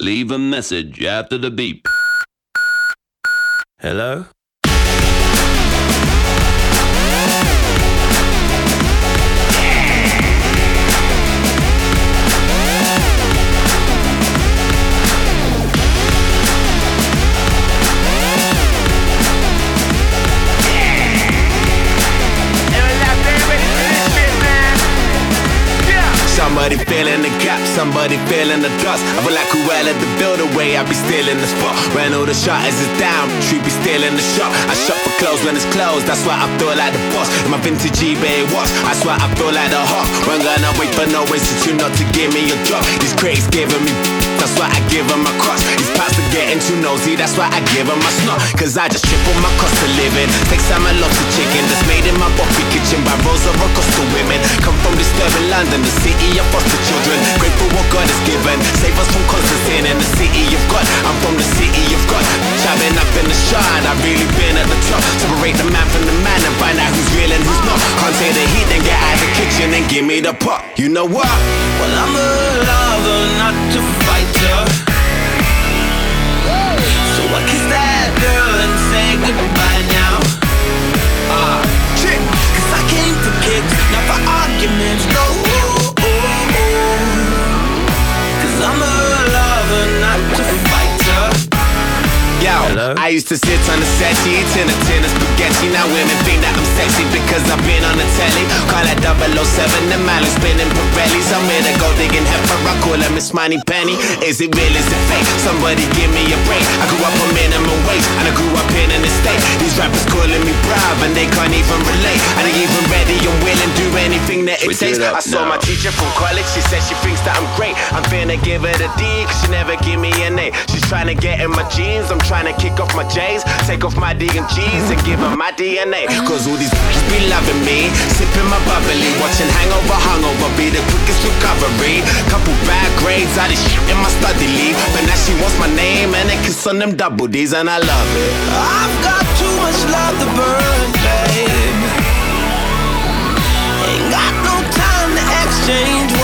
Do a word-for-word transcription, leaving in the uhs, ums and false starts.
Leave a message after the beep. Hello? Somebody filling the gap, somebody filling the dust. I feel like Cruella the Builder way, I be stealing the spot. When all the shutters is down, she be stealing the shop. I shop for clothes when it's closed, that's why I feel like the boss. In my vintage eBay watch, I swear I feel like the hawk. When gonna wait for no institute not to give me a drop. These critics giving me, that's why I give them my cross. These past are getting too nosy, that's why I give them my snot. Cause I just triple my cost of living. Take some I love the chicken that's made in my Boffy kitchen by Rosa Rocosta women. Come from disturbing London, the city of foster children. Grateful what God has given. Save us from Constantine in the city of God. I'm from the city of God. I've been up in the shine, I've really been at the top. Separate the man from the man and find out who's real and who's not. Can't take the heat, then get out of the kitchen and give me the pot. You know what? Well, I'm a lover, not a fighter. So I kiss that girl and say goodbye now. Ah, shit. Cause I came for kicks, not for arguments, no. Cause I'm a lover, not a fighter. Yo, Hello? I used to sit on the settee, eating a tin of spaghetti. Now women think that I'm sexy because I've been on the telly. Call that double oh seven, the man who's spinning Pirellis. I'm here to go digging heifer, I call her Miss Money Penny. Is it real, is it fake? Somebody give me a break. I grew up on minimum wage, and I grew up in an estate. These rappers calling me brave, and they can't even relate. I ain't even ready and willing, do anything that it Switch takes. it up I saw now. my teacher from college, she said she thinks that I'm great. I'm finna give her the D, cause she never give me an A. She's trying to get in my jeans, I'm trying to kick off my J's, take off my D and G's and give her my D N A. Cause all these bitches be loving me, sipping my bubbly, watching Hangover, Hungover be the quickest recovery. Couple bad grades, I did shit in my study leave, but now she wants my name and a kiss on them double D's, and I love it. I've got too much love to burn, babe. Ain't got no time to exchange